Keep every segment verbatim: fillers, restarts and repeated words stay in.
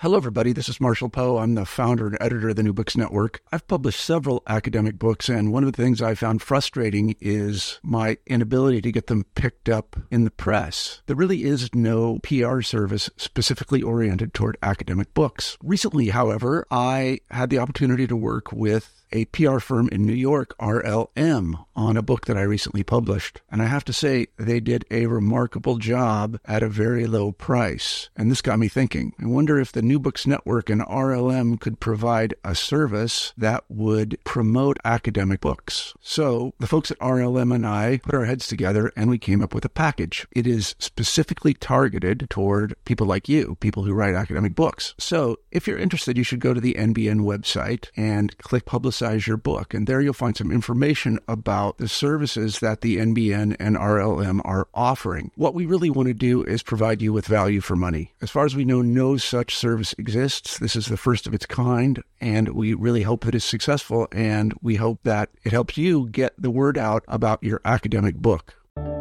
Hello, everybody. This is Marshall Poe. I'm the founder and editor of the New Books Network. I've published several academic books, and one of the things I found frustrating is my inability to get them picked up in the press. There really is no P R service specifically oriented toward academic books. Recently, however, I had the opportunity to work with a P R firm in New York, R L M, on a book that I recently published. And I have to say, they did a remarkable job at a very low price. And this got me thinking. I wonder if the New Books Network and R L M could provide a service that would promote academic books. So the folks at R L M and I put our heads together and we came up with a package. It is specifically targeted toward people like you, people who write academic books. So if you're interested, you should go to the N B N website and click Publicize your book. And there you'll find some information about the services that the N B N and R L M are offering. What we really want to do is provide you with value for money. As far as we know, no such service exists. This is the first of its kind, and we really hope that it's successful, and we hope that it helps you get the word out about your academic book.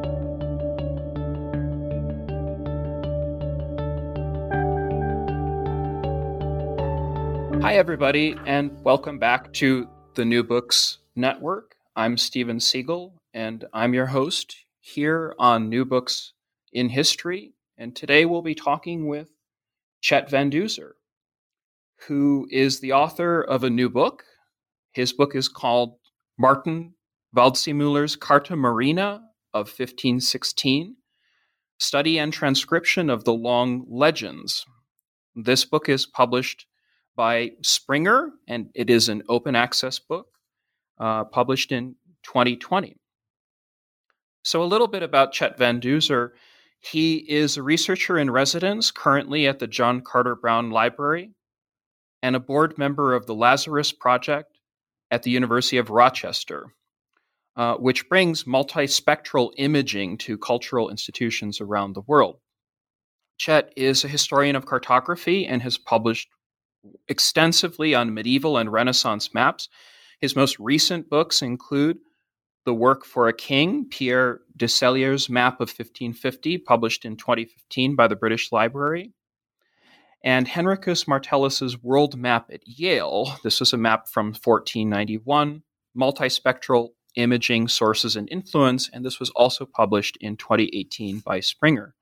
Hi, everybody, and welcome back to the New Books Network. I'm Steven Siegel, and I'm your host here on New Books in History. And today we'll be talking with Chet Van Duzer, who is the author of a new book. His book is called Martin Waldseemüller's Carta Marina of fifteen sixteen, Study and Transcription of the Long Legends. This book is published by Springer, and it is an open access book uh, published in twenty twenty. So a little bit about Chet Van Duzer. He is a researcher in residence currently at the John Carter Brown Library and a board member of the Lazarus Project at the University of Rochester, uh, which brings multispectral imaging to cultural institutions around the world. Chet is a historian of cartography and has published extensively on medieval and Renaissance maps. His most recent books include The Work for a King, Pierre Decelier's Map of fifteen fifty, published in twenty fifteen by the British Library, and Henricus Martellus's World Map at Yale. This is a map from fourteen ninety-one, Multispectral Imaging, Sources and Influence, and this was also published in twenty eighteen by Springer.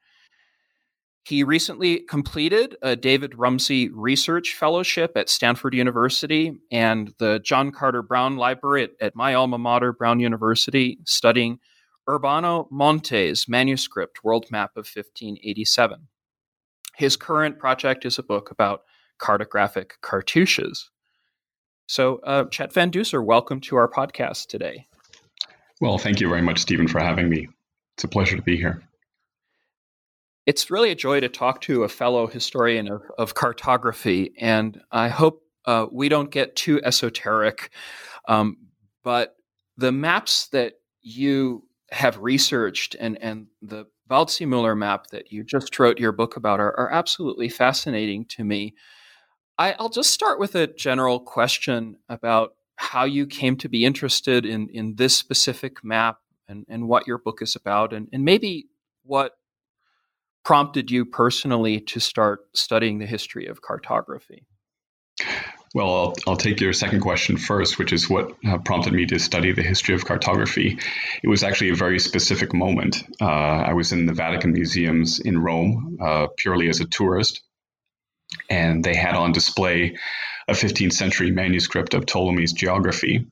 He recently completed a David Rumsey Research Fellowship at Stanford University and the John Carter Brown Library at, at my alma mater, Brown University, studying Urbano Monte's manuscript, World Map of fifteen eighty-seven. His current project is a book about cartographic cartouches. So, uh, Chet Van Duzer, welcome to our podcast today. Well, thank you very much, Stephen, for having me. It's a pleasure to be here. It's really a joy to talk to a fellow historian of, of cartography, and I hope uh, we don't get too esoteric, um, but the maps that you have researched and, and the Waldseemüller map that you just wrote your book about are, are absolutely fascinating to me. I, I'll just start with a general question about how you came to be interested in, in this specific map and, and what your book is about, and, and maybe what prompted you personally to start studying the history of cartography? Well, I'll, I'll take your second question first, which is what uh, prompted me to study the history of cartography. It was actually a very specific moment. Uh, I was in the Vatican Museums in Rome, uh, purely as a tourist, and they had on display a fifteenth century manuscript of Ptolemy's geography.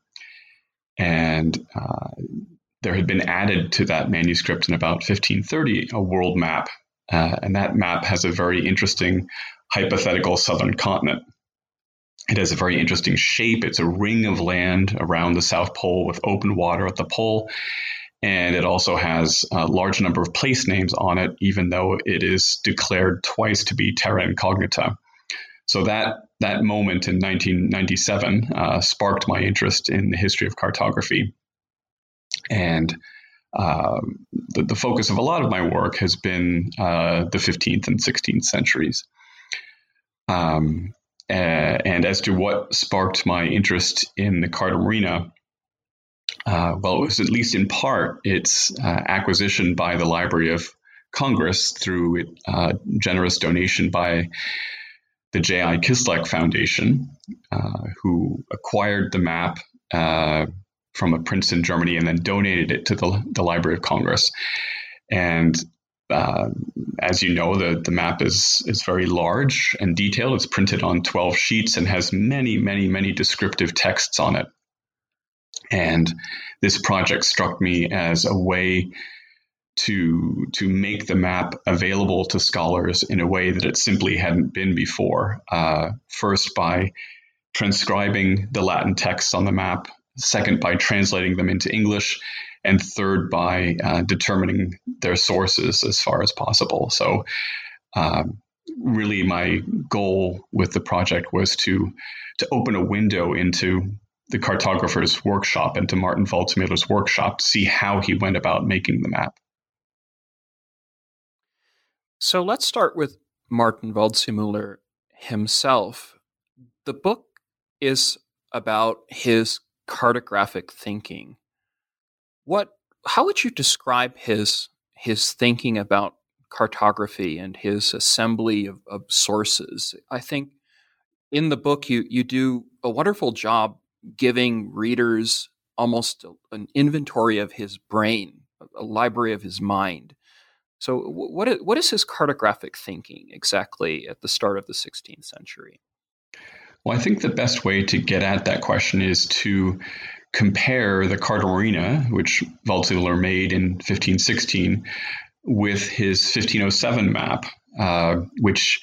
And uh, there had been added to that manuscript in about fifteen thirty a world map. Uh, and that map has a very interesting hypothetical southern continent. It has a very interesting shape. It's a ring of land around the South Pole with open water at the pole. And it also has a large number of place names on it, even though it is declared twice to be terra incognita. So that that moment in nineteen ninety-seven uh, sparked my interest in the history of cartography. And Uh, the, the focus of a lot of my work has been uh, the fifteenth and sixteenth centuries. Um, uh, and as to what sparked my interest in the Carta Marina, uh, well, it was at least in part its uh, acquisition by the Library of Congress through uh, generous donation by the J I Kislak Foundation, uh, who acquired the map uh, from a prince in Germany and then donated it to the, the Library of Congress. And uh, as you know, the, the map is, is very large and detailed. It's printed on twelve sheets and has many, many, many descriptive texts on it. And this project struck me as a way to, to make the map available to scholars in a way that it simply hadn't been before. Uh, first, by transcribing the Latin texts on the map. Second, by translating them into English. And third, by uh, determining their sources as far as possible. So um, really my goal with the project was to, to open a window into the cartographer's workshop, into Martin Waldseemüller's workshop, to see how he went about making the map. So let's start with Martin Waldseemüller himself. The book is about his cartographic thinking. What? How would you describe his his thinking about cartography and his assembly of, of sources? I think in the book you you do a wonderful job giving readers almost an inventory of his brain, a library of his mind. So, what is, what is his cartographic thinking exactly at the start of the sixteenth century? Well, I think the best way to get at that question is to compare the Carta Marina, which Waldseemüller made in fifteen sixteen, with his fifteen oh seven map, uh, which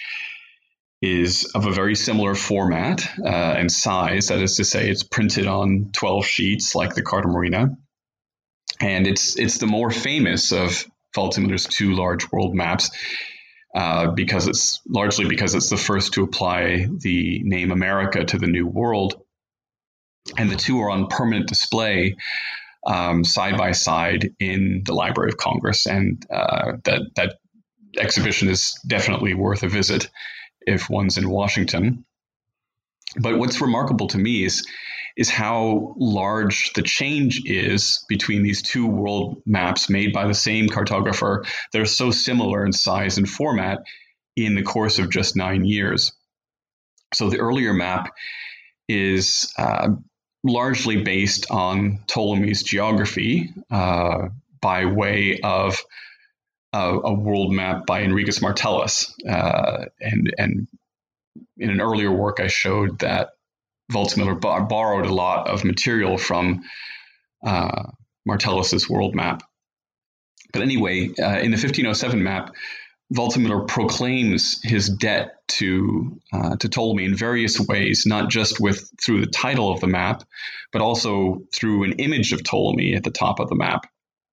is of a very similar format uh, and size. That is to say, it's printed on twelve sheets like the Carta Marina. And it's it's the more famous of Waldseemüller's two large world maps, uh, because it's largely because it's the first to apply the name America to the New World. And the two are on permanent display um, side by side in the Library of Congress. And uh, that, that exhibition is definitely worth a visit if one's in Washington. But what's remarkable to me is, is how large the change is between these two world maps made by the same cartographer. They're so similar in size and format in the course of just nine years. So the earlier map is uh, largely based on Ptolemy's geography uh, by way of uh, a world map by Enriquez Martellus. Uh, and, and in an earlier work, I showed that Waldseemüller b- borrowed a lot of material from uh, Martellus's world map. But anyway, uh, in the fifteen oh seven map, Waldseemüller proclaims his debt to uh, to Ptolemy in various ways, not just with through the title of the map, but also through an image of Ptolemy at the top of the map.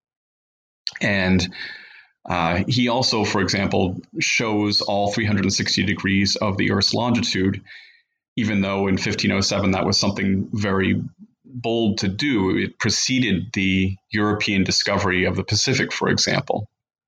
And uh, he also, for example, shows all three hundred sixty degrees of the Earth's longitude, even though in fifteen oh seven that was something very bold to do. It preceded the European discovery of the Pacific, for example.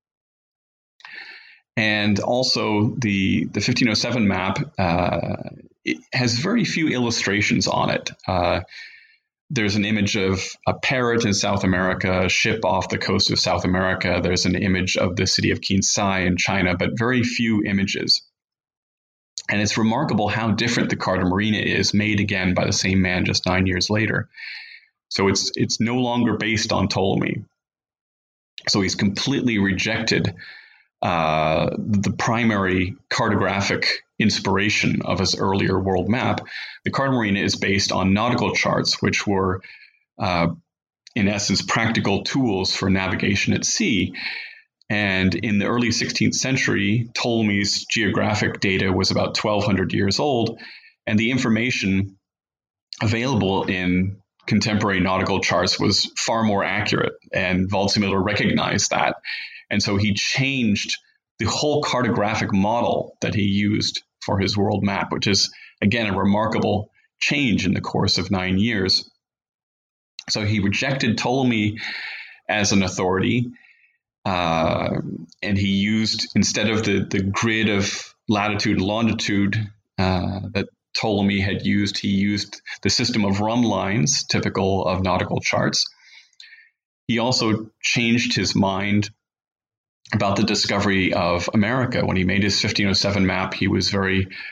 And also the, the fifteen oh seven map, uh, it has very few illustrations on it. Uh, there's an image of a parrot in South America, a ship off the coast of South America. There's an image of the city of Qinsai in China, but very few images. And it's remarkable how different the Carta Marina is, made again by the same man just nine years later. So it's it's no longer based on Ptolemy. So he's completely rejected uh, the primary cartographic inspiration of his earlier world map. The Carta Marina is based on nautical charts, which were, uh, in essence, practical tools for navigation at sea. And in the early sixteenth century, Ptolemy's geographic data was about twelve hundred years old, and the information available in contemporary nautical charts was far more accurate, and Waldseemüller recognized that. And so he changed the whole cartographic model that he used for his world map, which is, again, a remarkable change in the course of nine years. So he rejected Ptolemy as an authority. Uh, and he used, instead of the, the grid of latitude and longitude uh, that Ptolemy had used, he used the system of rhumb lines, typical of nautical charts. He also changed his mind about the discovery of America. When he made his fifteen oh seven map, he was very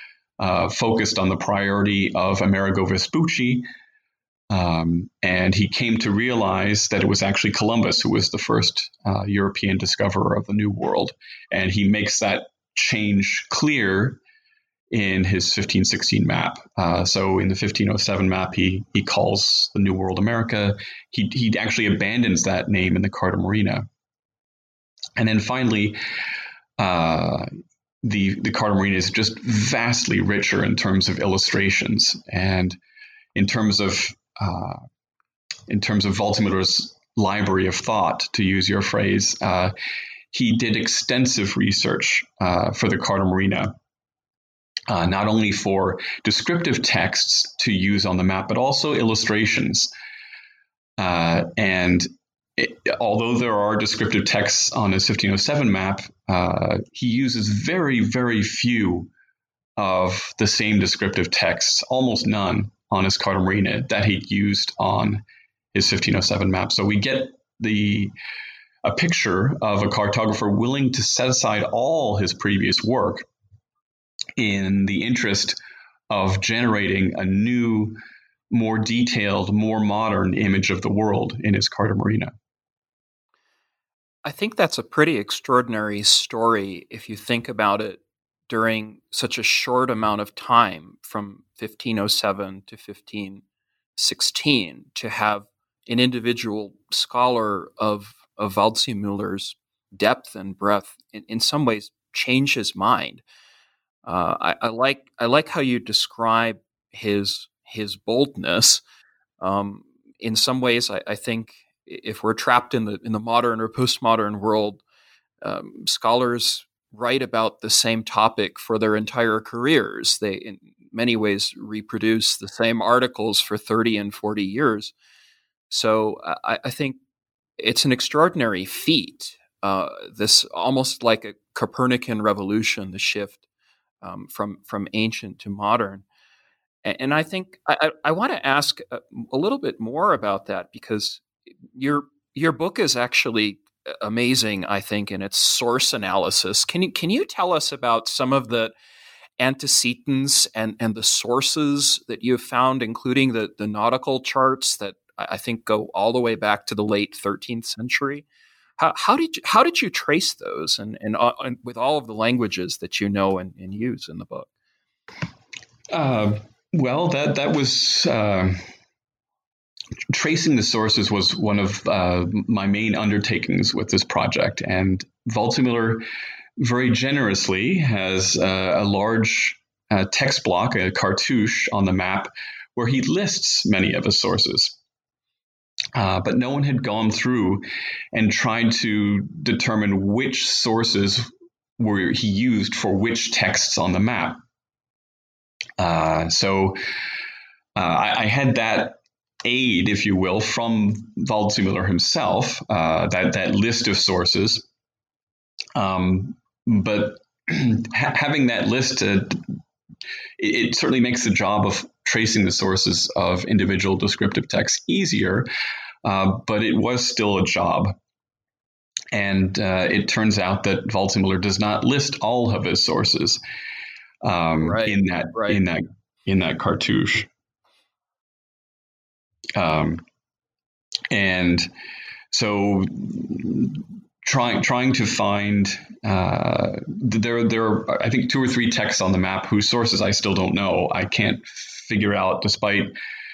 uh, focused on the priority of Amerigo Vespucci. Um, and he came to realize that it was actually Columbus who was the first uh, European discoverer of the New World. And he makes that change clear in his fifteen sixteen map. Uh, so in the fifteen oh seven map, he he calls the New World America. He, he actually abandons that name in the Carta Marina. And then finally, uh, the, the Carta Marina is just vastly richer in terms of illustrations and in terms of Uh, in terms of Waldseemüller's library of thought, to use your phrase. Uh, he did extensive research uh, for the Carta Marina, uh, not only for descriptive texts to use on the map, but also illustrations. Uh, and it, although there are descriptive texts on his fifteen oh seven map, uh, he uses very, very few of the same descriptive texts, almost none, on his Carta Marina that he used on his fifteen oh seven map. So we get the a picture of a cartographer willing to set aside all his previous work in the interest of generating a new, more detailed, more modern image of the world in his Carta Marina. I think that's a pretty extraordinary story if you think about it during such a short amount of time from fifteen oh seven to fifteen sixteen to have an individual scholar of, of Waldseemüller's depth and breadth in, in some ways change his mind. Uh, I, I like I like how you describe his his boldness. Um, in some ways, I, I think if we're trapped in the in the modern or postmodern world, um, scholars write about the same topic for their entire careers. They, in many ways, reproduce the same articles for thirty and forty years. So I, I think it's an extraordinary feat. Uh, this almost like a Copernican revolution, the shift um, from from ancient to modern. And, and I think I, I want to ask a, a little bit more about that, because your your book is actually amazing, I think, in its source analysis. Can you can you tell us about some of the antecedents and, and the sources that you've found, including the, the nautical charts that I think go all the way back to the late thirteenth century? How, how did you, how did you trace those, and, and, uh, and with all of the languages that you know and, and use in the book? Uh, well, that that was uh, tracing the sources was one of uh, my main undertakings with this project, and Waldseemüller very generously has uh, a large uh, text block, a cartouche on the map, where he lists many of his sources. Uh, but no one had gone through and tried to determine which sources were he used for which texts on the map. Uh, so uh, I, I had that aid, if you will, from Waldseemüller himself, uh, that, that list of sources. Um, but ha- having that list, uh, it, it certainly makes the job of tracing the sources of individual descriptive texts easier, uh, but it was still a job. And uh, it turns out that Waldseemüller does not list all of his sources um, right, in that right. in that in that cartouche. Um, and so trying trying to find uh, there there are I think two or three texts on the map whose sources I still don't know. I can't figure out, despite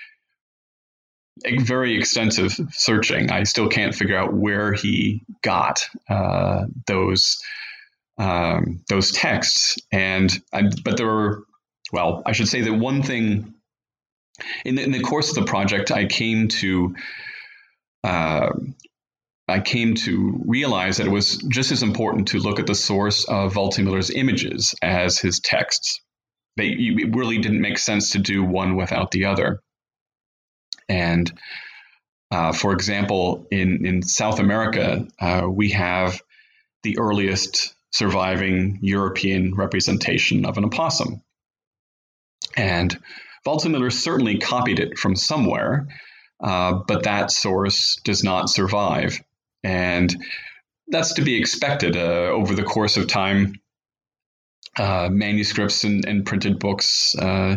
a very extensive searching, I still can't figure out where he got uh, those um, those texts. And I, but there were, well, I should say that one thing in the, in the course of the project, I came to uh, I came to realize that it was just as important to look at the source of Waldseemüller's images as his texts. They, it really didn't make sense to do one without the other. And uh, for example, in, in South America, uh, we have the earliest surviving European representation of an opossum. And Waldseemüller certainly copied it from somewhere, uh, but that source does not survive. And that's to be expected. Uh, over the course of time, uh, manuscripts and, and printed books uh,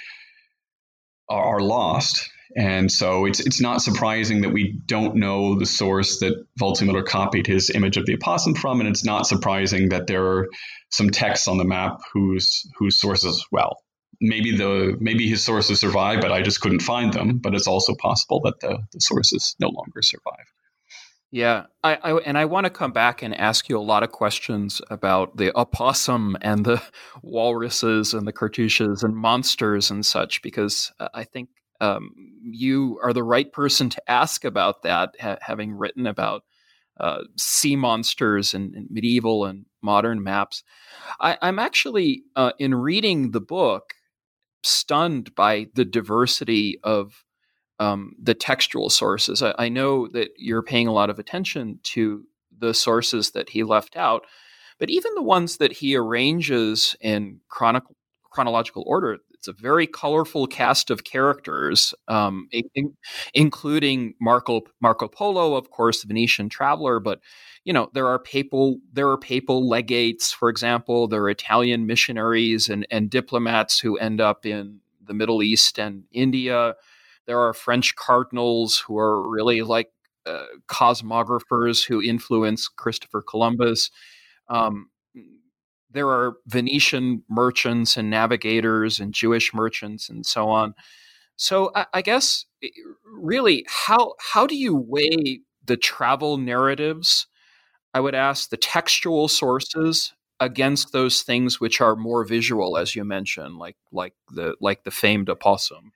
are, are lost. And so it's it's not surprising that we don't know the source that Waldseemüller copied his image of the opossum from, and it's not surprising that there are some texts on the map whose whose sources, well, maybe the maybe his sources survive, but I just couldn't find them. But it's also possible that the, the sources no longer survive. Yeah, I, I and I want to come back and ask you a lot of questions about the opossum and the walruses and the cartouches and monsters and such, because I think um, you are the right person to ask about that, ha- having written about uh, sea monsters and, and medieval and modern maps. I, I'm actually, uh, in reading the book, stunned by the diversity of um, the textual sources. I, I know that you're paying a lot of attention to the sources that he left out, but even the ones that he arranges in chronic, chronological order, it's a very colorful cast of characters, um, in, including Marco Marco Polo, of course, the Venetian traveler. But you know, there are papal there are papal legates, for example. There are Italian missionaries and and diplomats who end up in the Middle East and India. There are French cardinals who are really like uh, cosmographers who influence Christopher Columbus. Um, there are Venetian merchants and navigators and Jewish merchants and so on. So I, I guess really, how how do you weigh the travel narratives? I would ask the textual sources against those things which are more visual, as you mentioned, like like the like the famed opossum.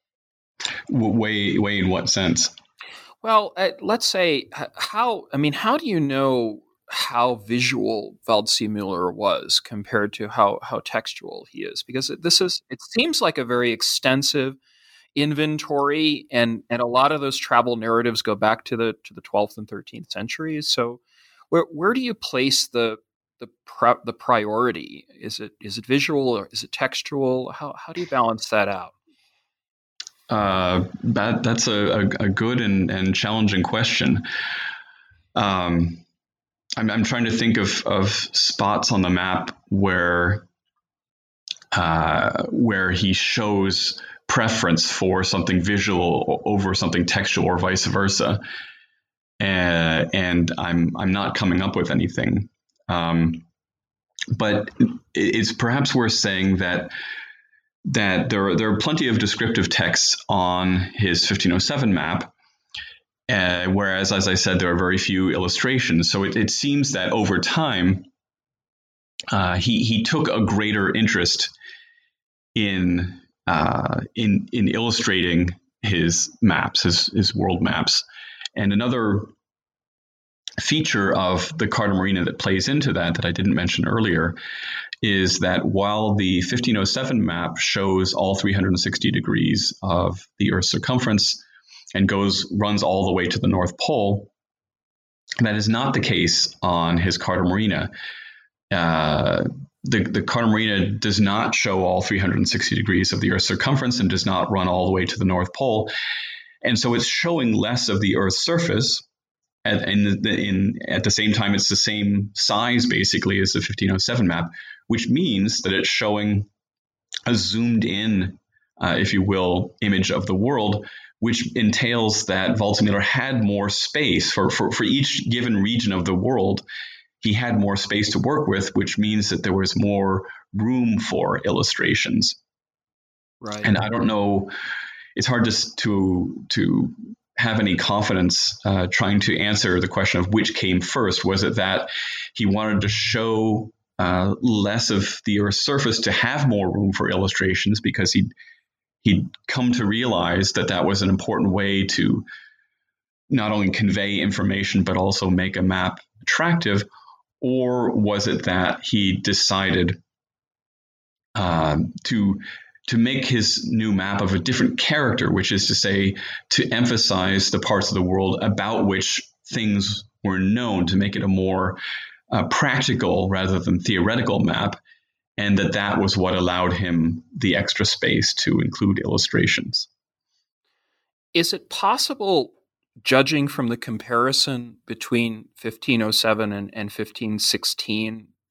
Weigh weigh in what sense? Well, uh, let's say how. I mean, how do you know how visual Waldseemüller was compared to how how textual he is? Because this is it seems like a very extensive inventory, and and a lot of those travel narratives go back to the to the twelfth and thirteenth centuries. So, where where do you place the the pri- the priority? Is it is it visual or is it textual? How how do you balance that out? Uh, that that's a, a, a good and, and challenging question. Um, I'm, I'm trying to think of, of spots on the map where uh, where he shows preference for something visual over something textual, or vice versa. Uh, and I'm I'm not coming up with anything. Um, but it's perhaps worth saying that. that there are, there are plenty of descriptive texts on his fifteen oh seven map, uh, whereas, as I said, there are very few illustrations. So it, it seems that over time, uh, he he took a greater interest in uh, in in illustrating his maps, his his world maps. And another feature of the Carta Marina that plays into that, that I didn't mention earlier, is that while the fifteen oh seven map shows all three hundred sixty degrees of the Earth's circumference and goes runs all the way to the North Pole, that is not the case on his Carta Marina. Uh, the, the Carta Marina does not show all three hundred sixty degrees of the Earth's circumference and does not run all the way to the North Pole. And so it's showing less of the Earth's surface. At, in the, in, at the same time, it's the same size, basically, as the fifteen oh seven map, which means that it's showing a zoomed in, uh, if you will, image of the world, which entails that Waldseemüller had more space for, for, for each given region of the world. He had more space to work with, which means that there was more room for illustrations. Right. And I don't know, it's hard to to, to have any confidence uh, trying to answer the question of which came first. Was it that he wanted to show uh, less of the Earth's surface to have more room for illustrations because he'd, he'd come to realize that that was an important way to not only convey information, but also make a map attractive? Or was it that he decided um, to to make his new map of a different character, which is to say, to emphasize the parts of the world about which things were known, to make it a more uh, practical rather than theoretical map, and that that was what allowed him the extra space to include illustrations. Is it possible, judging from the comparison between fifteen oh seven and, and fifteen sixteen,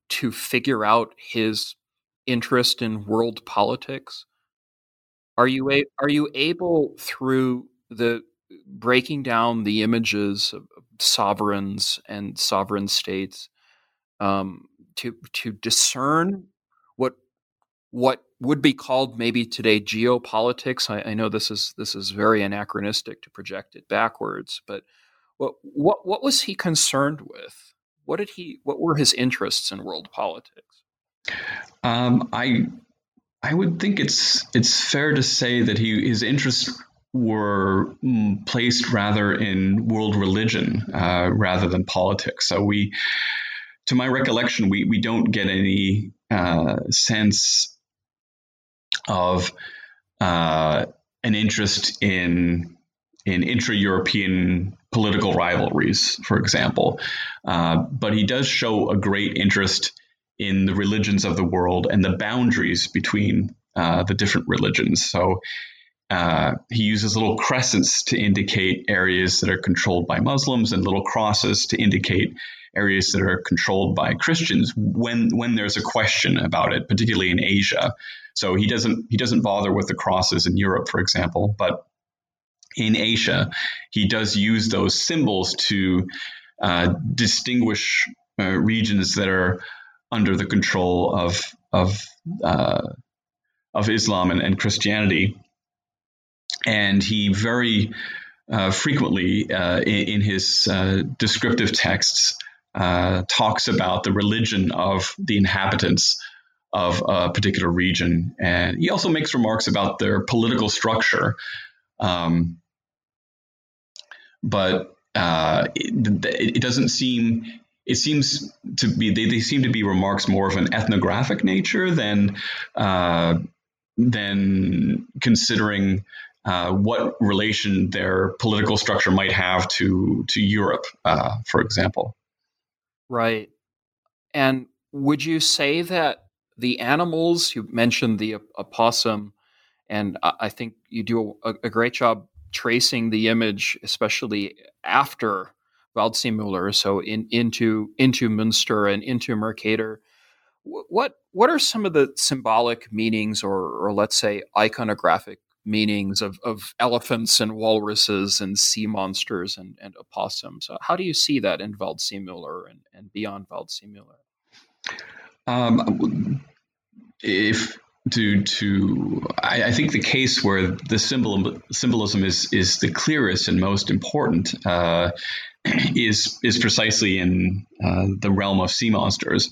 to figure out his interest in world politics? Are you a, are you able, through the breaking down the images of sovereigns and sovereign states, um, to to discern what what would be called maybe today geopolitics? I, I know this is this is very anachronistic to project it backwards, but what what what was he concerned with? What did he? What were his interests in world politics? Um, I I would think it's it's fair to say that he his interests were mm, placed rather in world religion uh, rather than politics. So we, to my recollection, we we don't get any uh, sense of uh, an interest in in intra-European political rivalries, for example. Uh, but he does show a great interest in the religions of the world and the boundaries between uh, the different religions. So uh, he uses little crescents to indicate areas that are controlled by Muslims and little crosses to indicate areas that are controlled by Christians when when there's a question about it, particularly in Asia. So he doesn't he doesn't bother with the crosses in Europe, for example, but in Asia, he does use those symbols to uh, distinguish uh, regions that are under the control of of uh, of Islam and, and Christianity. And he very uh, frequently uh, in, in his uh, descriptive texts uh, talks about the religion of the inhabitants of a particular region. And he also makes remarks about their political structure. Um, but uh, it, it doesn't seem, it seems to be, they, they seem to be remarks more of an ethnographic nature than, uh, than considering uh, what relation their political structure might have to, to Europe, uh, for example. Right. And would you say that the animals, you mentioned the opossum, and I think you do a, a great job tracing the image, especially after Waldseemüller, so in, into into Münster and into Mercator. What what are some of the symbolic meanings, or, or let's say iconographic meanings of, of elephants and walruses and sea monsters and, and opossums? How do you see that in Waldseemüller and, and beyond Waldseemüller? Um, if to to I, I think the case where the symbol symbolism is is the clearest and most important uh, is is precisely in uh, the realm of sea monsters,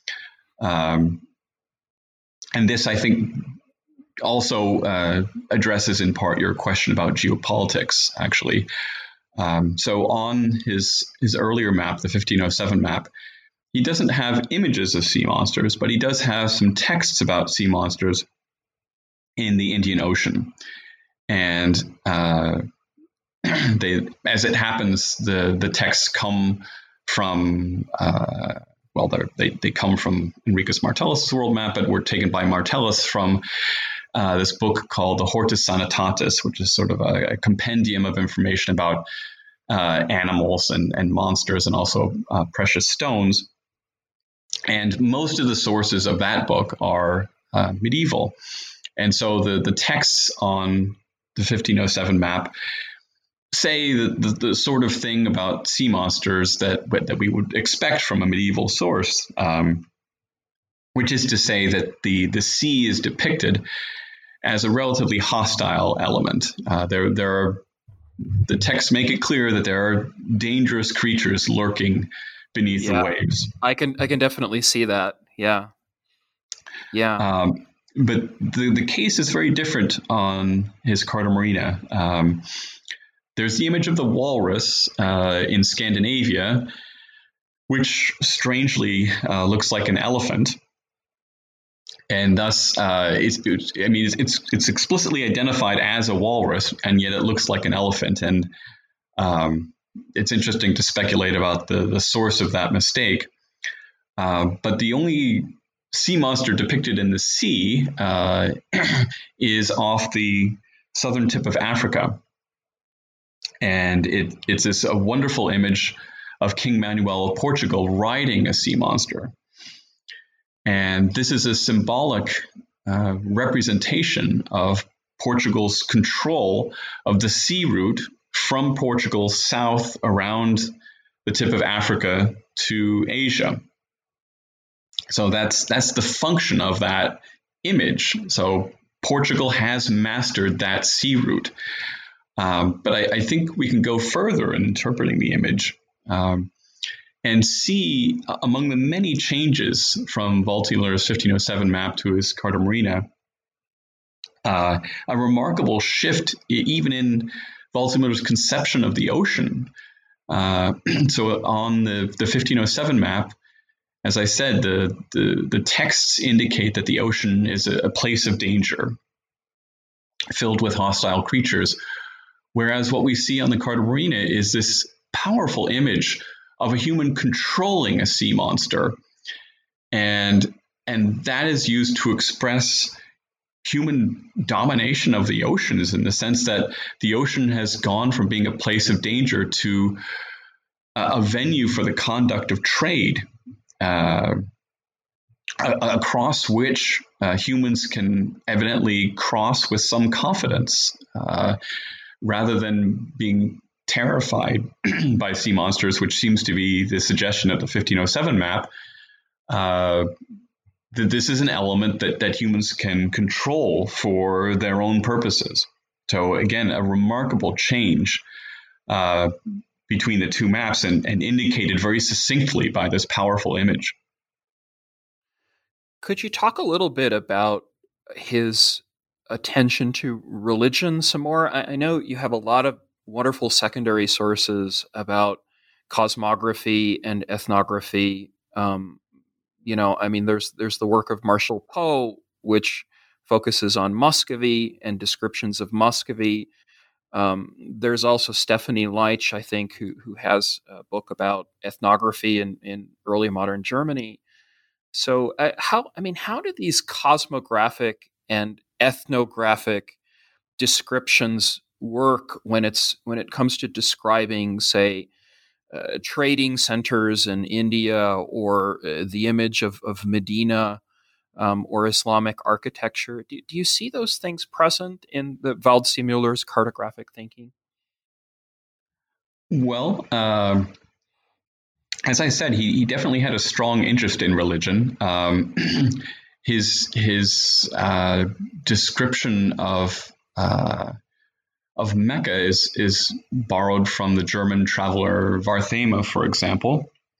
um, and this I think also uh, addresses in part your question about geopolitics. Actually, um, so on his his earlier map, the fifteen oh seven map, he doesn't have images of sea monsters, but he does have some texts about sea monsters in the Indian Ocean. And uh, they, as it happens, the, the texts come from, uh, well, they they come from Enricus Martellus' world map, but were taken by Martellus from uh, this book called the Hortus Sanitatis, which is sort of a, a compendium of information about uh, animals and, and monsters and also uh, precious stones. And most of the sources of that book are uh, medieval. And so the, the texts on the fifteen oh seven map say the, the, the sort of thing about sea monsters that, that we would expect from a medieval source, um, which is to say that the, the sea is depicted as a relatively hostile element. Uh, there, there are, the texts make it clear that there are dangerous creatures lurking beneath yeah. the waves. I can I can definitely see that. Yeah. Yeah. Um, but the, the case is very different on his Carta Marina. Um, there's the image of the walrus uh, in Scandinavia, which strangely uh, looks like an elephant. And thus, uh, it's, I mean, it's it's explicitly identified as a walrus, and yet it looks like an elephant. And um, it's interesting to speculate about the, the source of that mistake. Uh, but the only sea monster depicted in the sea uh, is off the southern tip of Africa. And it, it's this a wonderful image of King Manuel of Portugal riding a sea monster. And this is a symbolic uh, representation of Portugal's control of the sea route from Portugal south around the tip of Africa to Asia. So that's that's the function of that image. So Portugal has mastered that sea route. Um, but I, I think we can go further in interpreting the image um, and see uh, among the many changes from Waldseemüller's fifteen oh seven map to his Carta Marina, uh, a remarkable shift even in Waldseemüller's conception of the ocean. Uh, so on the, the fifteen oh seven map, as I said, the, the, the texts indicate that the ocean is a, a place of danger, filled with hostile creatures. Whereas what we see on the Carta Marina is this powerful image of a human controlling a sea monster. And, and that is used to express human domination of the oceans, in the sense that the ocean has gone from being a place of danger to a, a venue for the conduct of trade, uh, across which uh, humans can evidently cross with some confidence, uh, rather than being terrified by sea monsters, which seems to be the suggestion of the fifteen oh seven map. Uh, that this is an element that, that humans can control for their own purposes. So again, a remarkable change uh, between the two maps, and, and indicated very succinctly by this powerful image. Could you talk a little bit about his attention to religion some more? I, I know you have a lot of wonderful secondary sources about cosmography and ethnography. Um, You know, I mean, there's there's the work of Marshall Poe, which focuses on Muscovy and descriptions of Muscovy. Um, there's also Stephanie Leitch, I think, who who has a book about ethnography in, in early modern Germany. So, uh, how I mean, how do these cosmographic and ethnographic descriptions work when it's when it comes to describing, say, Uh, trading centers in India, or uh, the image of, of Medina, um, or Islamic architecture? Do, do you see those things present in the Waldseemüller's cartographic thinking? Well, uh, as I said, he, he definitely had a strong interest in religion. Um, his his uh, description of uh, of Mecca is is borrowed from the German traveler Varthema, for example.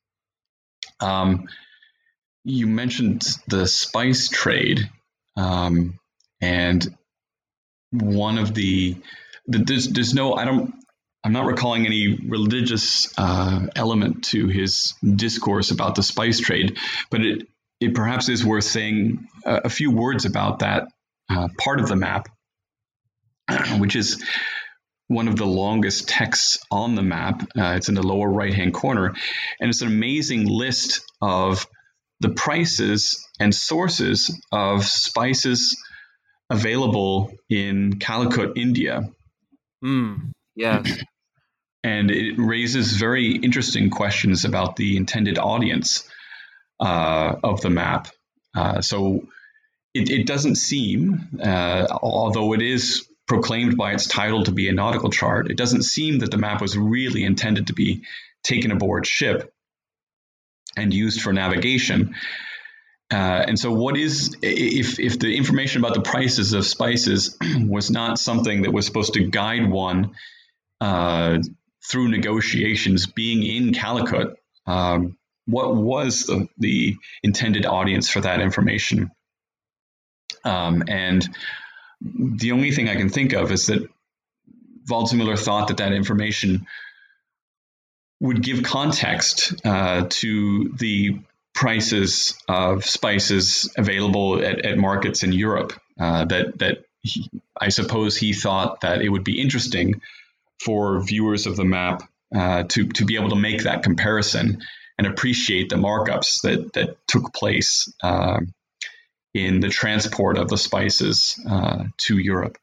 Um, you mentioned the spice trade, um, and one of the, the there's, there's no I don't I'm not recalling any religious uh, element to his discourse about the spice trade, but it it perhaps is worth saying a, a few words about that uh, part of the map, which is one of the longest texts on the map. Uh, it's in the lower right-hand corner, and it's an amazing list of the prices and sources of spices available in Calicut, India. Mm, yes. And it raises very interesting questions about the intended audience uh, of the map. Uh, so it, it doesn't seem, uh, although it is proclaimed by its title to be a nautical chart, it doesn't seem that the map was really intended to be taken aboard ship and used for navigation. Uh, and so what is, if, if the information about the prices of spices was not something that was supposed to guide one uh, through negotiations being in Calicut, um, what was the, the intended audience for that information? Um, and the only thing I can think of is that Waldseemüller thought that that information would give context uh, to the prices of spices available at, at markets in Europe. Uh, that that he, I suppose he thought that it would be interesting for viewers of the map uh, to to be able to make that comparison and appreciate the markups that that took place Uh, in the transport of the spices uh, to Europe.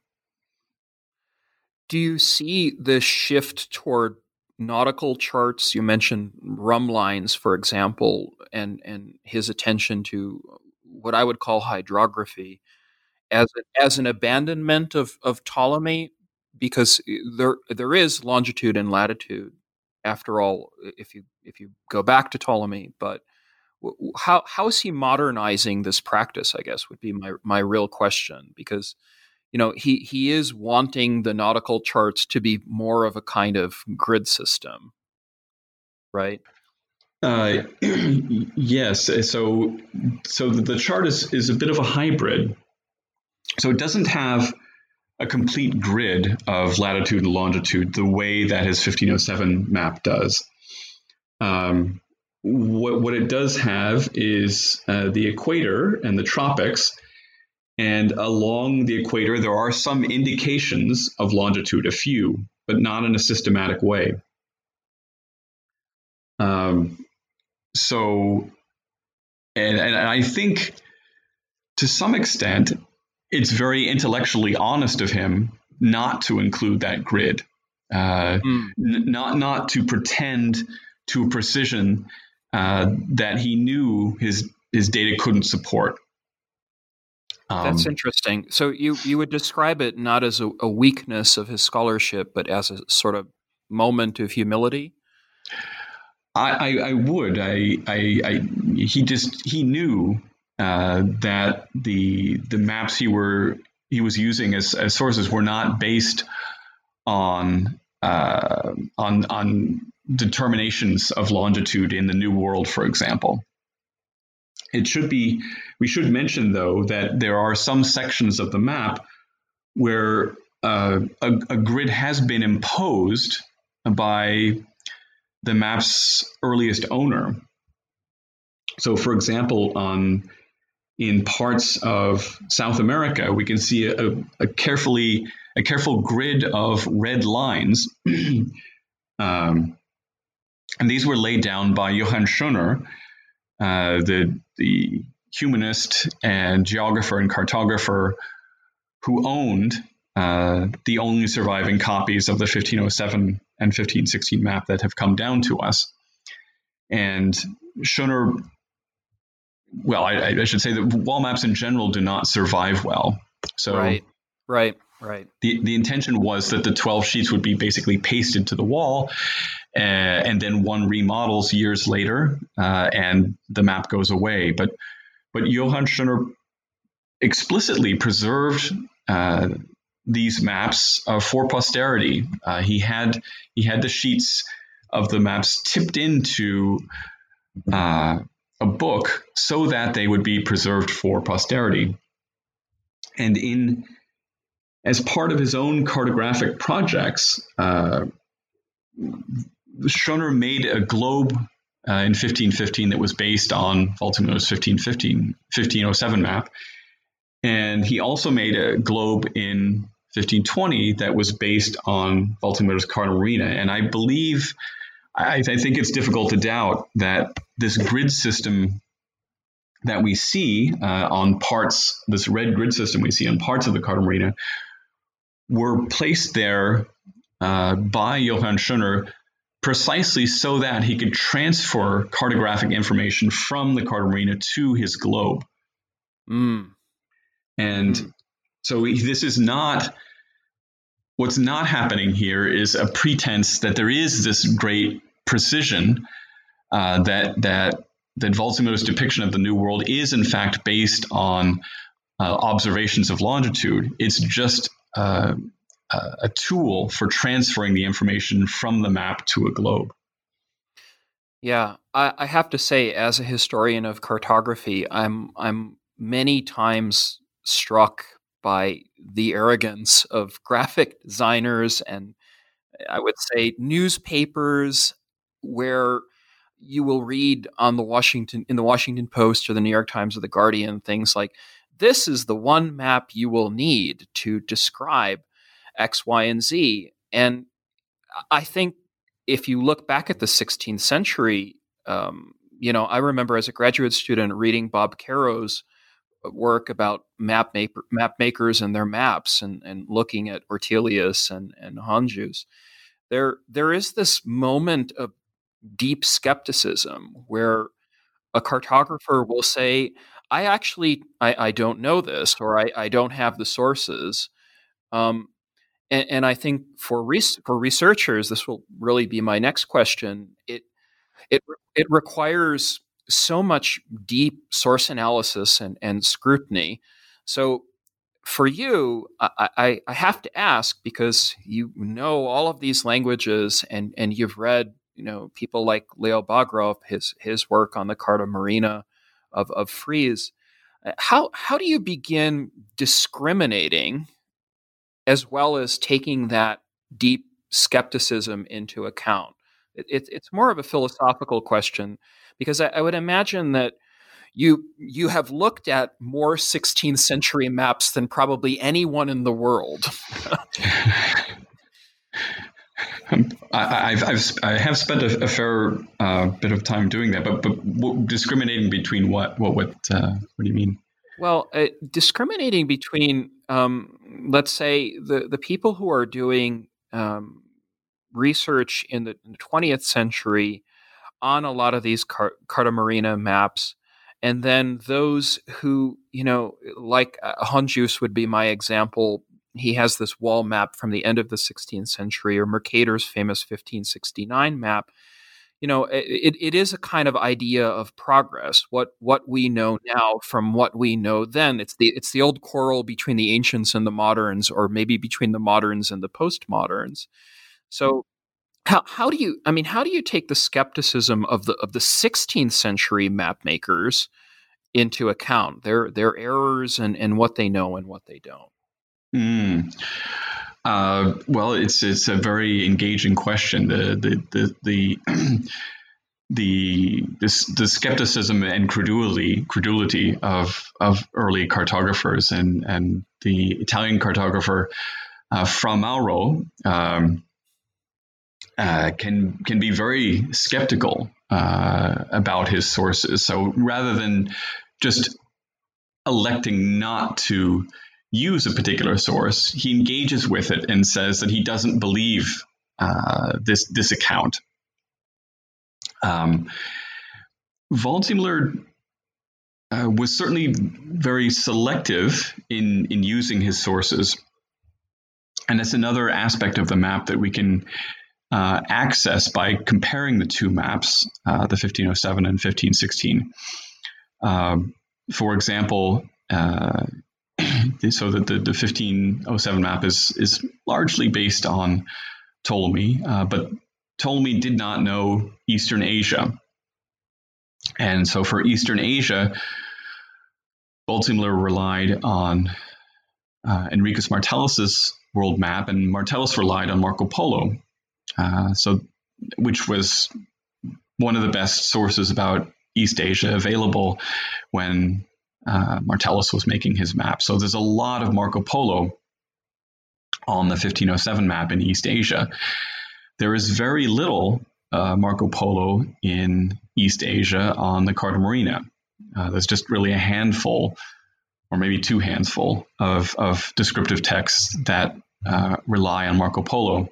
Do you see the shift toward nautical charts? You mentioned rum lines, for example, and, and his attention to what I would call hydrography as a, as an abandonment of, of Ptolemy, because there there is longitude and latitude after all, if you if you go back to Ptolemy. But w- how how is he modernizing this practice, I guess, would be my my real question, because you know he he is wanting the nautical charts to be more of a kind of grid system, right? Uh, yes. So, so the chart is, is a bit of a hybrid. So it doesn't have a complete grid of latitude and longitude the way that his fifteen oh seven map does. Um, what, what it does have is uh, the equator and the tropics. And along the equator, there are some indications of longitude, a few, but not in a systematic way. Um, So, and, and I think to some extent, it's very intellectually honest of him not to include that grid, uh, mm. n- not not to pretend to a precision uh, that he knew his his data couldn't support. Um, That's interesting. So you you would describe it not as a, a weakness of his scholarship, but as a sort of moment of humility? I, I, I would. I, I, I, he just he knew uh, that the the maps he were he was using as, as sources were not based on uh, on on determinations of longitude in the New World, for example. It should be. We should mention, though, that there are some sections of the map where uh, a, a grid has been imposed by the map's earliest owner. So, for example, on in parts of South America, we can see a, a carefully a careful grid of red lines, um, and these were laid down by Johann Schoner, uh, the the humanist and geographer and cartographer who owned uh, the only surviving copies of the fifteen oh seven and fifteen sixteen map that have come down to us. And Schoner, well, I, I should say that wall maps in general do not survive well. So right, right, right. The, the intention was that the twelve sheets would be basically pasted to the wall, uh, and then one remodels years later, uh, and the map goes away. But but Johann Schoner explicitly preserved uh, these maps uh, for posterity. Uh, he had he had the sheets of the maps tipped into uh, a book so that they would be preserved for posterity. And in as part of his own cartographic projects, uh, Schoner made a globe uh, in fifteen fifteen that was based on Waldseemütter's fifteen fifteen, fifteen oh seven map. And he also made a globe in fifteen twenty that was based on Waldseemütter's Carta Marina. And I believe, I, I think it's difficult to doubt that this grid system that we see uh, on parts, this red grid system we see on parts of the Carta Marina, were placed there uh, by Johann Schoner precisely so that he could transfer cartographic information from the Carta Marina to his globe. Mm. And mm. so this is not, what's not happening here is a pretense that there is this great precision uh, that that that Waldseemütter's depiction of the New World is in fact based on uh, observations of longitude. It's just uh, a tool for transferring the information from the map to a globe. Yeah, I, I have to say, as a historian of cartography, I'm I'm many times struck by the arrogance of graphic designers and I would say newspapers, where you will read on the Washington in the Washington Post or the New York Times or the Guardian things like, "This is the one map you will need to describe X, Y, and Z." And I think if you look back at the sixteenth century, um, you know, I remember as a graduate student reading Bob Caro's work about map, maker, map makers and their maps, and, and looking at Ortelius and, and Honjus. There, there is this moment of deep skepticism where a cartographer will say, I actually I, I don't know this, or I, I don't have the sources. Um, and, and I think for res- for researchers, this will really be my next question. It it it requires so much deep source analysis and, and scrutiny. So for you, I, I, I have to ask, because you know all of these languages, and, and you've read, you know, people like Leo Bagrov, his his work on the Carta Marina of of Fries. How how do you begin discriminating as well as taking that deep skepticism into account? It, it, it's more of a philosophical question, because I, I would imagine that you you have looked at more sixteenth century maps than probably anyone in the world. I, I've, I've I have spent a, a fair uh, bit of time doing that, but but w- discriminating between what what what uh, what do you mean? Well, uh, discriminating between, um, let's say, the the people who are doing um, research in the, in the twentieth century on a lot of these Car- Carta Marina maps, and then those who, you know, like uh, Honjus would be my example. He has this wall map from the end of the sixteenth century, or Mercator's famous fifteen sixty-nine map. You know, it, it is a kind of idea of progress. What what we know now from what we know then. It's the it's the old quarrel between the ancients and the moderns, or maybe between the moderns and the postmoderns. So how how do you I mean how do you take the skepticism of the of the sixteenth century map makers into account, their their errors and, and what they know and what they don't? Mm. Uh, well, it's it's a very engaging question. The the the the the, the, the skepticism and credulity credulity of of early cartographers, and and the Italian cartographer uh, Fra Mauro um, uh, can can be very skeptical uh, about his sources. So rather than just electing not to use a particular source, he engages with it and says that he doesn't believe uh, this this account. Um, Waldseemüller uh, was certainly very selective in in using his sources, and that's another aspect of the map that we can uh, access by comparing the two maps, uh, the fifteen oh seven and fifteen sixteen. Um, for example. Uh, So that the, the fifteen oh seven map is is largely based on Ptolemy, uh, but Ptolemy did not know Eastern Asia. And so for Eastern Asia, Waldseemüller relied on uh, Enricus Martellus's world map, and Martellus relied on Marco Polo, uh, so which was one of the best sources about East Asia available when Uh, Martellus was making his map. So there's a lot of Marco Polo on the fifteen oh seven map in East Asia. There is very little uh, Marco Polo in East Asia on the Carta Marina. Uh, there's just really a handful, or maybe two handsful, of, of descriptive texts that uh, rely on Marco Polo.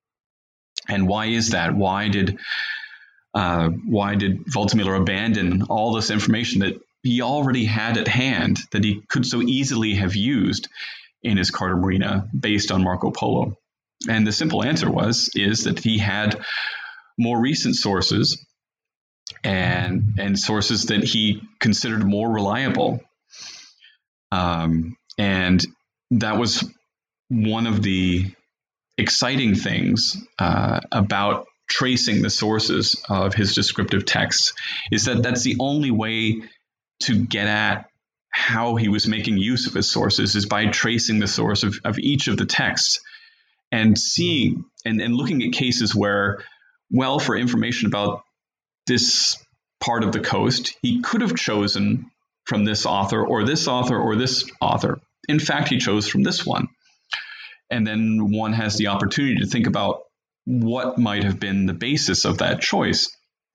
And why is that? Why did uh, why did Waldseemüller abandon all this information that he already had at hand, that he could so easily have used in his Carta Marina based on Marco Polo? And the simple answer was, is that he had more recent sources and, and sources that he considered more reliable. Um, and that was one of the exciting things uh, about tracing the sources of his descriptive texts, is that that's the only way to get at how he was making use of his sources, is by tracing the source of, of each of the texts and seeing and, and looking at cases where, well, for information about this part of the coast, he could have chosen from this author or this author or this author. In fact, he chose from this one. And then one has the opportunity to think about what might have been the basis of that choice.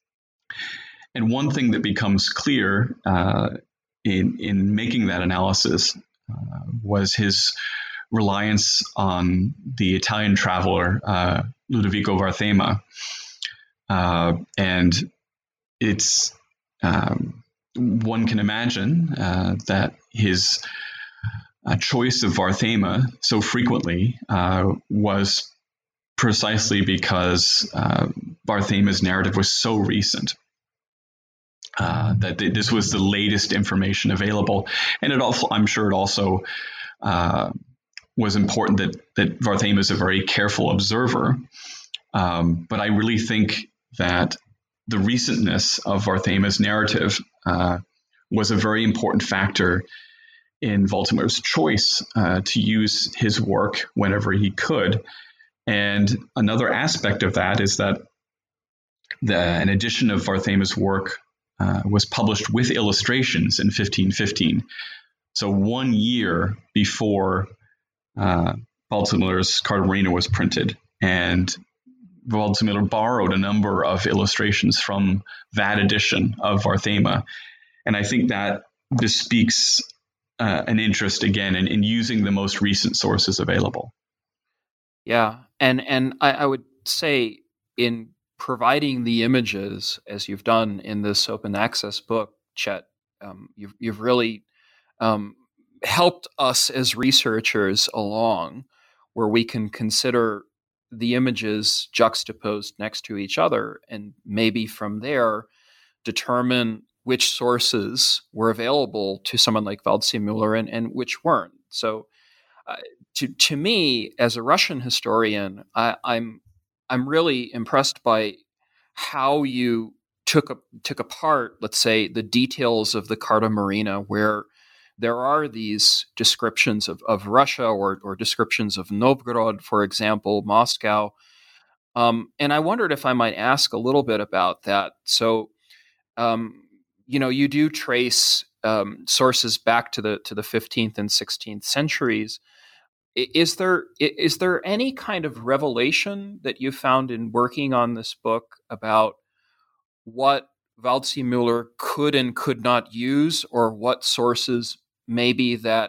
And one thing that becomes clear uh, in in making that analysis uh, was his reliance on the Italian traveler uh, Ludovico Varthema, uh, and it's um, one can imagine uh, that his uh, choice of Varthema so frequently uh, was precisely because uh, Varthema's narrative was so recent. Uh, that th- this was the latest information available, and it also, I'm sure, it also uh, was important that that Varthema is a very careful observer. Um, but I really think that the recentness of Varthema's narrative uh, was a very important factor in Waldseemüller's choice uh, to use his work whenever he could. And another aspect of that is that the, an edition of Varthema's work Uh, was published with illustrations in fifteen fifteen. So one year before uh, Waldseemüller's Carta Marina was printed. And Waldseemüller borrowed a number of illustrations from that edition of Varthema. And I think that bespeaks uh, an interest, again, in, in using the most recent sources available. Yeah. And, and I, I would say in providing the images, as you've done in this open access book, Chet, um, you've, you've really um, helped us as researchers along, where we can consider the images juxtaposed next to each other, and maybe from there determine which sources were available to someone like Waldseemüller and, and which weren't. So uh, to, to me, as a Russian historian, I, I'm I'm really impressed by how you took a, took apart, let's say, the details of the Carta Marina, where there are these descriptions of, of Russia or, or descriptions of Novgorod, for example, Moscow. Um, and I wondered if I might ask a little bit about that. So, um, you know, you do trace um, sources back to the to the fifteenth and sixteenth centuries. Is there is there any kind of revelation that you found in working on this book about what Waldseemüller could and could not use, or what sources maybe that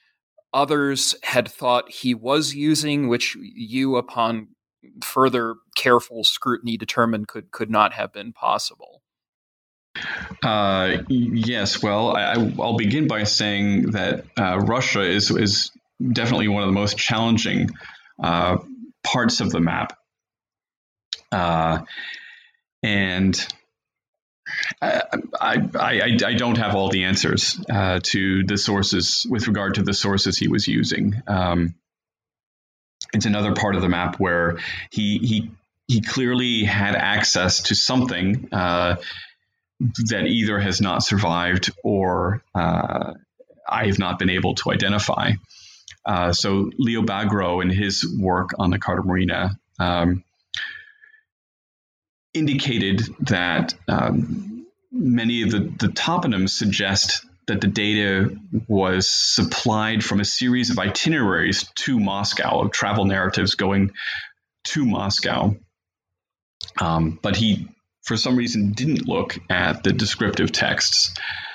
others had thought he was using, which you, upon further careful scrutiny, determined could could not have been possible? Uh, yes. Well, I, I'll begin by saying that uh, Russia is is definitely one of the most challenging uh, parts of the map. Uh, and I, I, I, I don't have all the answers uh, to the sources with regard to the sources he was using. Um, it's another part of the map where he he he clearly had access to something uh, that either has not survived or uh, I have not been able to identify. Uh, so Leo Bagro, in his work on the Carta Marina, um, indicated that um, many of the, the toponyms suggest that the data was supplied from a series of itineraries to Moscow, of travel narratives going to Moscow. Um, but he, for some reason, didn't look at the descriptive texts.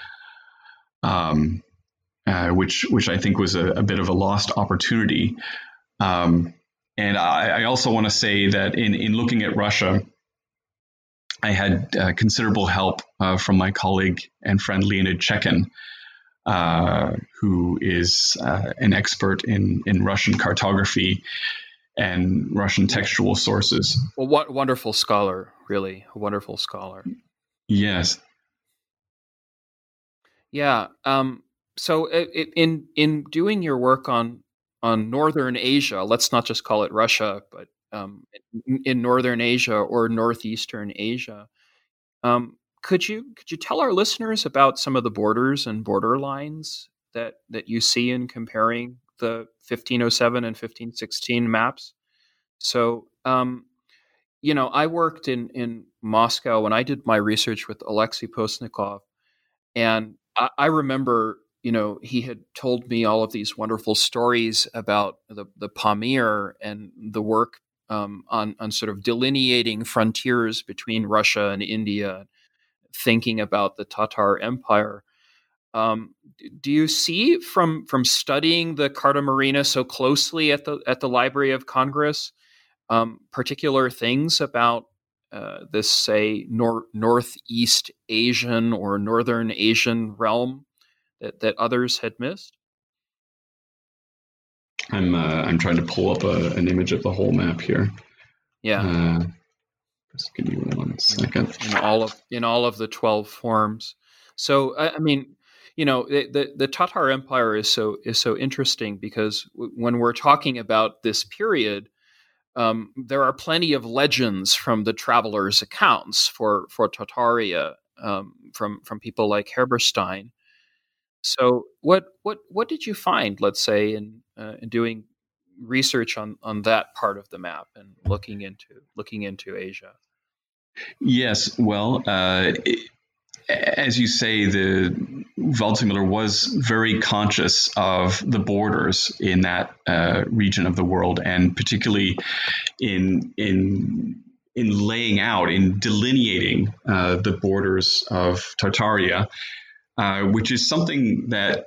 Um, Uh, which which I think was a, a bit of a lost opportunity. Um, and I, I also want to say that in, in looking at Russia, I had uh, considerable help uh, from my colleague and friend Leonid Chekin, uh, who is uh, an expert in, in Russian cartography and Russian textual sources. Well, what wonderful scholar, really, a wonderful scholar. Yes. Yeah. Um, So in in doing your work on on Northern Asia, let's not just call it Russia, but um, in, in Northern Asia or Northeastern Asia, um, could you could you tell our listeners about some of the borders and border lines that that you see in comparing the fifteen oh seven and fifteen sixteen maps? So, um, you know, I worked in in Moscow when I did my research with Alexei Postnikov, and I, I remember. You know, he had told me all of these wonderful stories about the, the Pamir and the work um, on, on sort of delineating frontiers between Russia and India, thinking about the Tatar Empire. Um, do you see from from studying the Carta Marina so closely at the at the Library of Congress, um, particular things about uh, this, say, nor- Northeast Asian or Northern Asian realm that, that others had missed? I'm uh, I'm trying to pull up a, an image of the whole map here. Yeah. Uh, just give me one second. In all of in all of the twelve forms. So I, I mean, you know, the, the the Tatar Empire is so is so interesting because w- when we're talking about this period, um, there are plenty of legends from the travelers' accounts for for Tartaria um, from from people like Herberstein. So what what what did you find? Let's say in uh, in doing research on on that part of the map and looking into looking into Asia. Yes, well, uh, as you say, the Waldseemüller was very conscious of the borders in that uh, region of the world, and particularly in in in laying out, in delineating uh, the borders of Tartaria, uh, which is something that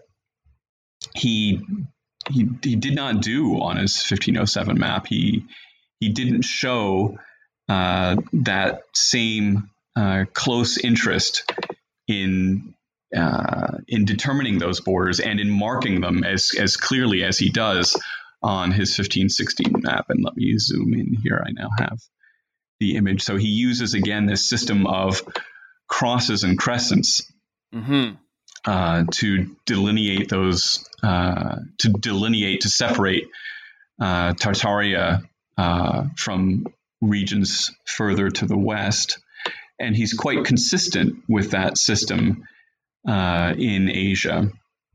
he, he he did not do on his fifteen oh seven map. He he didn't show uh, that same uh, close interest in uh, in determining those borders and in marking them as as clearly as he does on his fifteen sixteen map. And let me zoom in here. I now have the image. So he uses again this system of crosses and crescents. Mm-hmm. Uh, to delineate those, uh, to delineate, to separate uh, Tartaria uh, from regions further to the west. And he's quite consistent with that system uh, in Asia.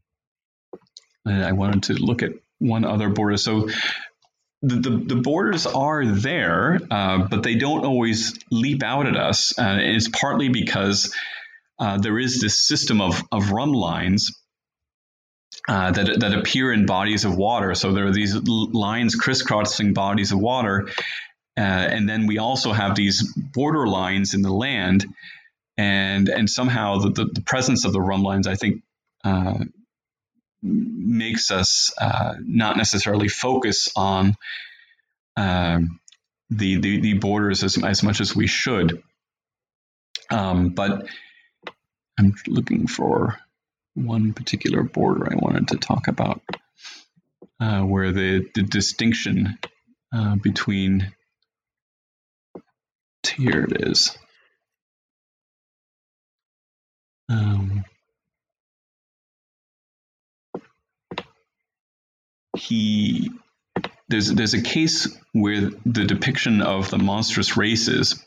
And I wanted to look at one other border. So the, the, the borders are there, uh, but they don't always leap out at us. Uh, and it's partly because Uh, there is this system of, of run lines uh, that, that appear in bodies of water. So there are these l- lines crisscrossing bodies of water. Uh, and then we also have these border lines in the land. And and somehow the, the, the presence of the run lines, I think, uh, makes us uh, not necessarily focus on uh, the, the, the borders as, as much as we should. Um, but I'm looking for one particular border I wanted to talk about, uh, where the, the distinction uh, between, here it is. Um, he, there's, there's a case where the depiction of the monstrous races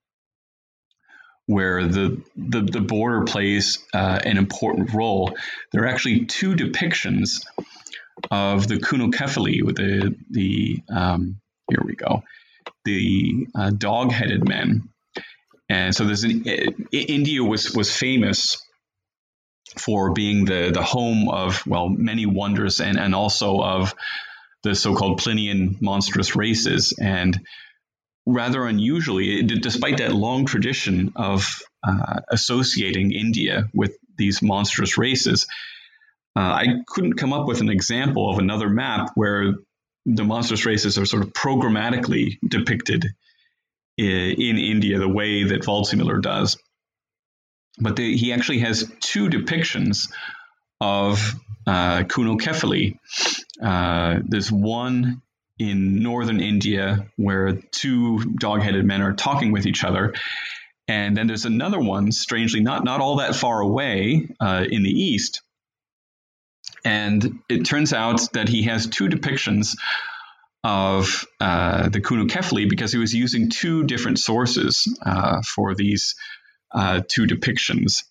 where the, the, the border plays uh, an important role. There are actually two depictions of the Kuno-Kefali, with the, the um, here we go, the uh, dog-headed men. And so there's an, uh, India was, was famous for being the, the home of, well, many wonders and, and also of the so-called Plinian monstrous races. And rather unusually, despite that long tradition of uh, associating India with these monstrous races, uh, I couldn't come up with an example of another map where the monstrous races are sort of programmatically depicted in, in India the way that Waldseemüller does. But the, he actually has two depictions of uh, Kuno-Kefali. Uh, there's one in northern India where two dog-headed men are talking with each other. And then there's another one, strangely, not, not all that far away uh, in the east. And it turns out that he has two depictions of uh, the Kuno-Kefali because he was using two different sources uh, for these uh, two depictions.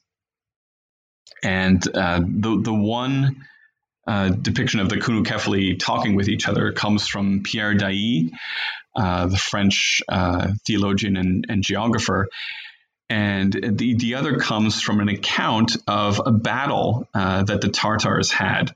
And uh, the, the one Uh, depiction of the Kuno-Kefali talking with each other comes from Pierre Dailly, uh, the French uh, theologian and, and geographer. And the, the other comes from an account of a battle uh, that the Tartars had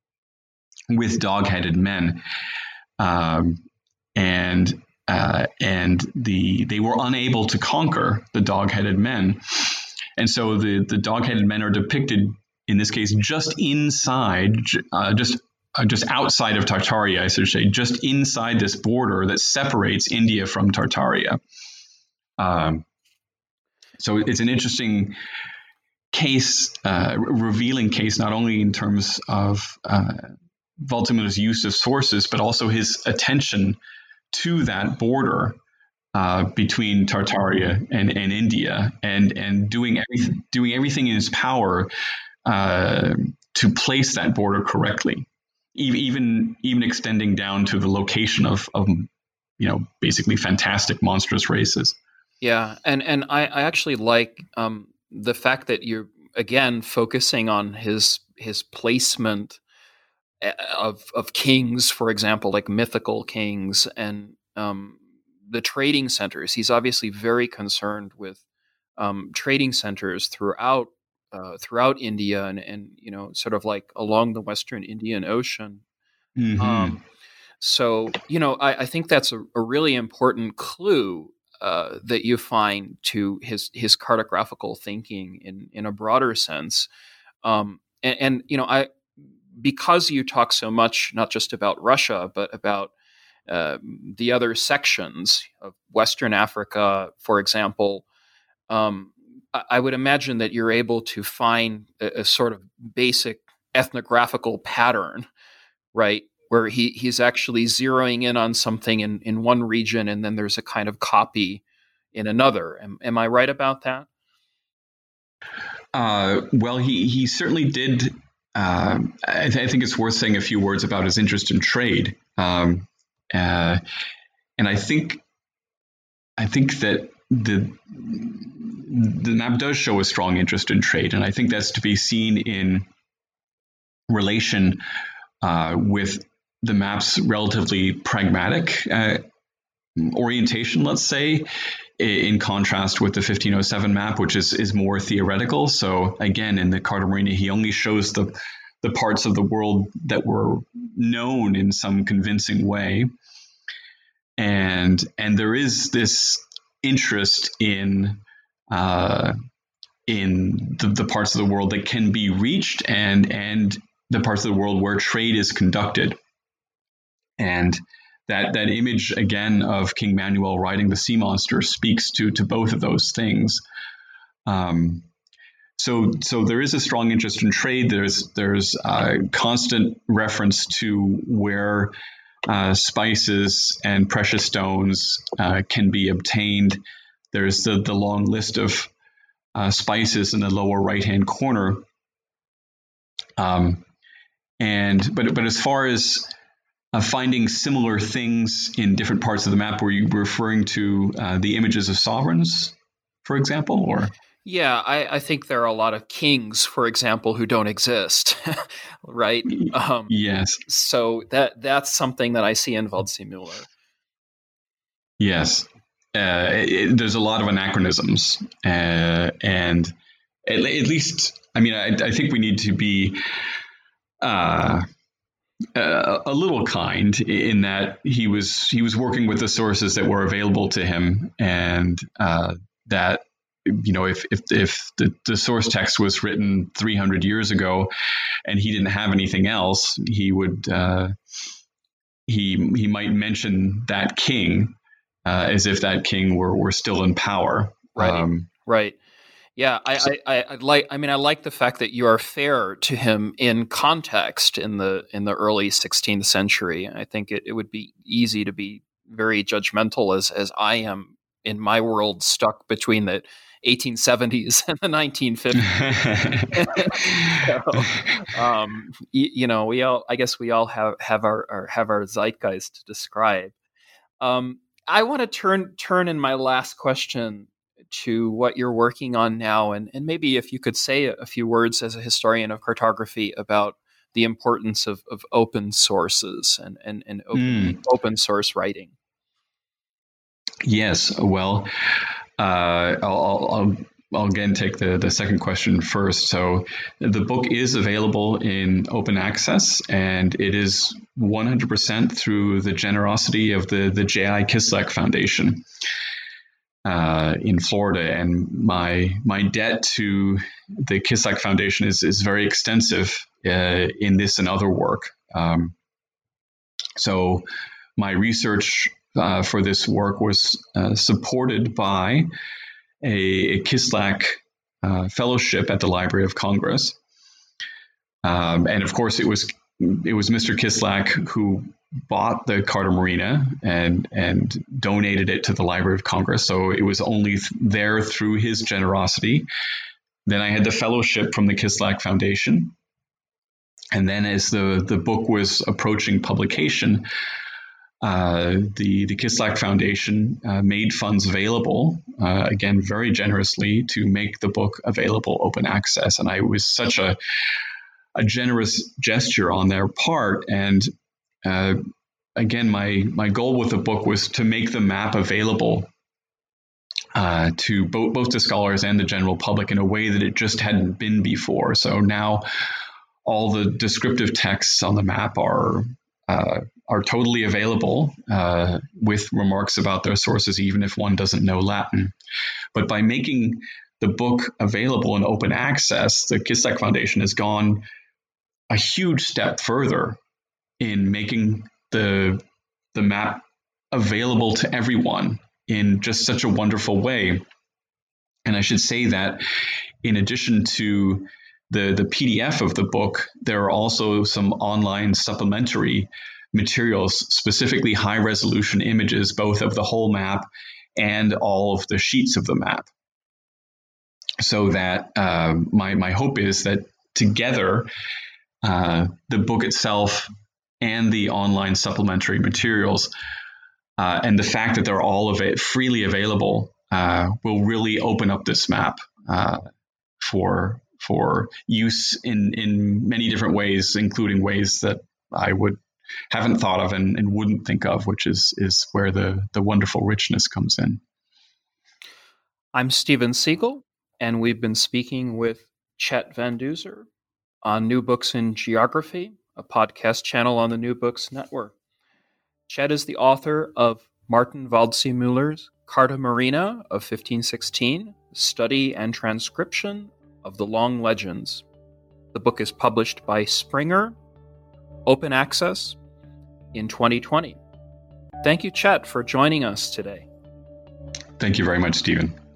with dog-headed men. Um, and uh, and the they were unable to conquer the dog-headed men. And so the, the dog-headed men are depicted, in this case, just inside, uh, just uh, just outside of Tartaria, I should say, just inside this border that separates India from Tartaria. Um, so it's an interesting case, uh, revealing case, not only in terms of uh, Waldseemüller's use of sources, but also his attention to that border uh, between Tartaria and, and India, and and doing everything doing everything in his power uh, to place that border correctly, even even extending down to the location of, of you know basically fantastic monstrous races. Yeah, and and I, I actually like um, the fact that you're again focusing on his his placement of of kings, for example, like mythical kings, and um, the trading centers. He's obviously very concerned with um, trading centers throughout uh, throughout India, and and you know sort of like along the Western Indian Ocean. Mm-hmm. Um, so you know I, I think that's a, a really important clue uh, that you find to his his cartographical thinking in in a broader sense. Um, and, and you know I. Because you talk so much, not just about Russia, but about uh, the other sections of Western Africa, for example, um, I, I would imagine that you're able to find a, a sort of basic ethnographical pattern, right? Where he, he's actually zeroing in on something in, in one region, and then there's a kind of copy in another. Am, am I right about that? Uh, well, he, he certainly did. Uh, I, th- I think it's worth saying a few words about his interest in trade, um, uh, and I think I think that the the map does show a strong interest in trade, and I think that's to be seen in relation uh, with the map's relatively pragmatic uh, orientation, let's say, in contrast with the fifteen oh seven map, which is is more theoretical. So again, in the Carta Marina, he only shows the the parts of the world that were known in some convincing way, and and there is this interest in uh, in the, the parts of the world that can be reached, and and the parts of the world where trade is conducted, and That that image again of King Manuel riding the sea monster speaks to to both of those things. Um, so so there is a strong interest in trade. There's there's uh, constant reference to where uh, spices and precious stones uh, can be obtained. There's the the long list of uh, spices in the lower right hand corner. Um, and but but as far as Uh, finding similar things in different parts of the map, were you referring to uh, the images of sovereigns, for example, or? Yeah, I, I think there are a lot of kings, for example, who don't exist, right? Um, yes. So that that's something that I see in Waldseemüller. Yes. Uh, it, there's a lot of anachronisms, uh, and at, at least, I mean, I, I think we need to be Uh, Uh, a little kind in that he was he was working with the sources that were available to him, and uh, that you know if if, if the, the source text was written three hundred years ago and he didn't have anything else, he would uh, he he might mention that king uh, as if that king were were still in power. Right. Um, right. Yeah, I, I, I, I like. I mean, I like the fact that you are fair to him in context in the in the early sixteenth century. I think it, it would be easy to be very judgmental, as as I am in my world, stuck between the eighteen seventies and the nineteen fifties. so, um, you, you know, we all. I guess we all have have our, our have our zeitgeist to describe. Um, I want to turn turn in my last question to what you're working on now, and, and maybe if you could say a, a few words as a historian of cartography about the importance of, of open sources and, and, and open, mm. open source writing. Yes, well, uh, I'll, I'll, I'll again take the, the second question first. So the book is available in open access, and it is one hundred percent through the generosity of the, the J I Kislak Foundation. Uh, in Florida, and my my debt to the Kislak Foundation is is very extensive uh, in this and other work. Um, so my research uh, for this work was uh, supported by a, a Kislak uh, fellowship at the Library of Congress. Um, and of course, it was it was Mister Kislak who bought the Carta Marina and and donated it to the Library of Congress. So it was only th- there through his generosity. Then I had the fellowship from the Kislak Foundation. And then as the, the book was approaching publication, uh, the, the Kislak Foundation uh, made funds available, uh, again, very generously, to make the book available open access. And I, it was such a, a generous gesture on their part. And uh, again, my, my goal with the book was to make the map available uh, to both, both the scholars and the general public in a way that it just hadn't been before. So now all the descriptive texts on the map are uh, are totally available uh, with remarks about their sources, even if one doesn't know Latin. But by making the book available in open access, the Kislak Foundation has gone a huge step further in making the the map available to everyone in just such a wonderful way. And I should say that in addition to the, the P D F of the book, there are also some online supplementary materials, specifically high resolution images, both of the whole map and all of the sheets of the map. So that uh, my, my hope is that together, uh, the book itself and the online supplementary materials uh, and the fact that they're all of it freely available uh, will really open up this map uh, for for use in, in many different ways, including ways that I would haven't thought of and, and wouldn't think of, which is is where the, the wonderful richness comes in. I'm Steven Siegel, and we've been speaking with Chet Van Duzer on New Books in Geography, a podcast channel on the New Books Network. Chet is the author of Martin Waldseemüller's Carta Marina of fifteen sixteen, Study and Transcription of the Long Legends. The book is published by Springer, open access, in twenty twenty. Thank you, Chet, for joining us today. Thank you very much, Stephen.